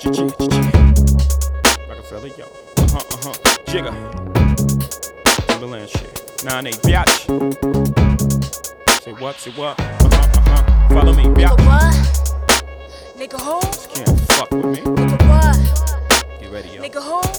Rockefeller, yo. Jigga. Timberland shit. 9-8, biatch. Say what? Follow me, biatch. Nigga what? Nigga who? Can't fuck with me. Nigga what? Get ready, yo. Nigga who?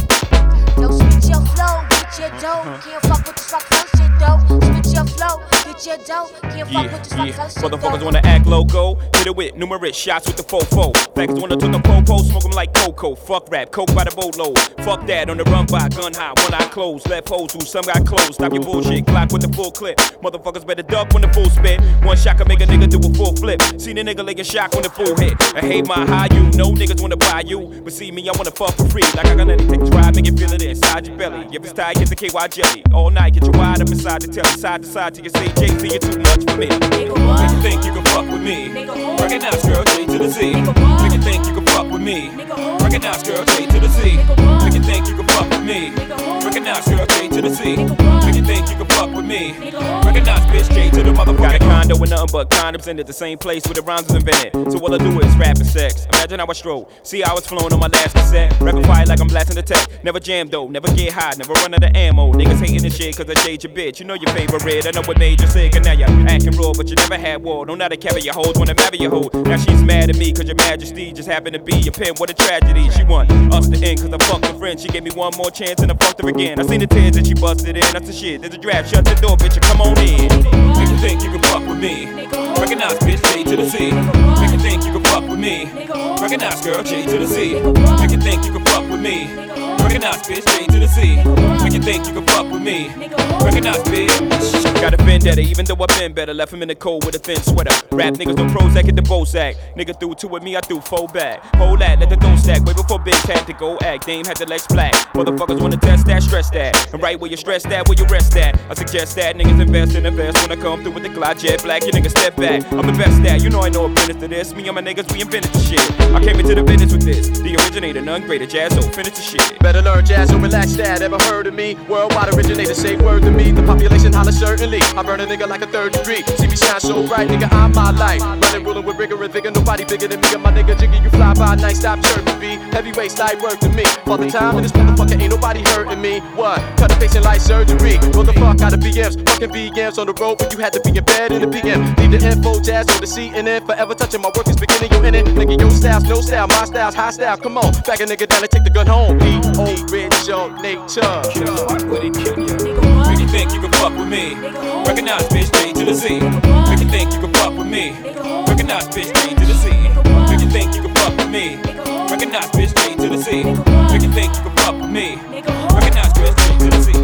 Yo, switch your flow, get your dough. Can't fuck with this Rockefeller shit though. Switch your flow, get your dough. Can't fuck with this Rockefeller shit though. Motherfuckers wanna act loco, hit it with numerous shots with the fofo. Fags wanna turn the popo, smoke 'em like cocoa. Fuck rap, coke by the boatload. Fuck that, on the run by gun high, one eye closed. Left hoes who some got closed. Stop your bullshit, Glock with the full clip. Motherfuckers better duck when the full spit. One shot can make a nigga do a full flip. Seen a nigga lay a shock when the full hit. I hate my high you, no niggas wanna buy you. But see me, I wanna fuck for free. Like I got anything to try, make it feel it inside your belly. If it's tight, get the KY jelly. All night, get your wide up inside the telly. Side to side till you say Jay-Z, you're too much for me. Nigga what? Make you think you can fuck with me. Nigga who? Recognize girl, J to the Z. Nigga what? Make you think you can fuck with me. Nigga who? Recognize girl, J to the Z. Nigga what? Make you think you can fuck with me. Nigga who? Recognize girl, J to the Z. Nigga what? Make you think you can fuck with me. Nigga who? Recognize bitch, J to the motherfucker. Got a condo with nothing but condoms in it, the same place where the rhymes was invented. So all I do is rap and sex. Imagine how I stroll. See how I was flowing on my last cassette. Rapping fire like I'm blasting the tech. Never jam though, never get high, never run out of ammo. Niggas hating this shit cause I shade your bitch. You know your favorite, I know what made you sick. And now you're acting raw, but you never had war. Don't know how to carry your hoes, wanna marry your hoe. Now she's mad at me cause your majesty just happened to be a pimp. What a tragedy. She want us to end cause I fucked her friend. She gave me one more chance and I fucked her again. I seen the tears that she busted in. That's the shit. There's a draft. Shut the door, bitch, and come on in. Make you think you can fuck with me. Recognize bitch, J to the Z. Make you think you can fuck with me. Recognize girl, J to the Z. Make you think you can fuck with me. Recognize bitch, J to the Z. Make you think you can fuck with me. Recognize bitch. Got a vendetta, even though I've been better. Left him in the cold with a thin sweater. Rap niggas don't Prozac at the Bozak. Nigga threw two with me, I threw four back. Hold that, let the dough stack. Way before Biggs had to go act. Dame had the legs black. Motherfuckers wanna test that, stress that. And right where you stress that, where you rest at. I suggest that niggas invest in the vest. When I come through with the Glide Jet Black, you niggas step back. I'm the best at, you know I know a business to this. Me and my niggas, we invented the shit. I came into the business with this. The originator, none greater. Jazzo, finish the shit. Better learn jazz or relax that. Ever heard of me? Worldwide originator, say word to me. The population holler certainly. I burn a nigga like a third degree. See me shine so bright, nigga, I'm my light. Running, ruling with rigor and vigor. Nobody bigger than me. And my nigga Jiggy, you fly by night, stop chirping me. Heavyweight slide work to me. For the time in this motherfucker, ain't nobody hurting me. What? Cut a patient like surgery. Roll the fuck out of BMs. Fucking VMs on the road, but you had to be in bed in the PM. Leave the info, jazz on the CNN. Forever touching my work is beginning, you in it. Nigga, your style's no style, my style's high style. Come on, back a nigga down and take the gun home. Original nature. Fuck with it, kill ya. Make you think you can fuck with me. Recognize bitch, J to the Z. Make you think you can fuck with me. Recognize bitch, J to the Z. Make you think you can fuck with me. Recognize bitch, J to the Z. Make you think you can fuck with me. Recognize bitch, J to the Z.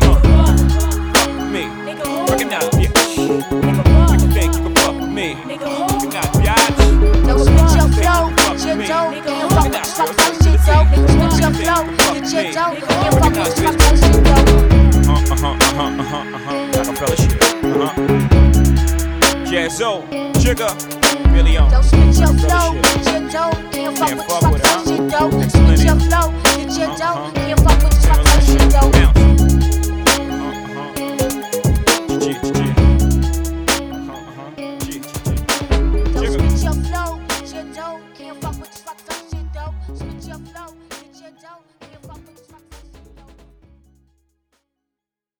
Fuck with me. Recognize bitch. Make you think you can fuck with me. Recognize bitch. Yo, switch your flow, get your dough. Can't fuck with this Rockefeller shit though. Switch your flow, get your dough. Can't fuck with this Rockefeller shit though. Rockefeller shit. Jazzo, Jigga, Billy on. Yo, switch your flow, get your dough. Can't fuck with this Rockefeller shit though. Switch your flow, get your dough. Can't fuck with this Rockefeller shit though.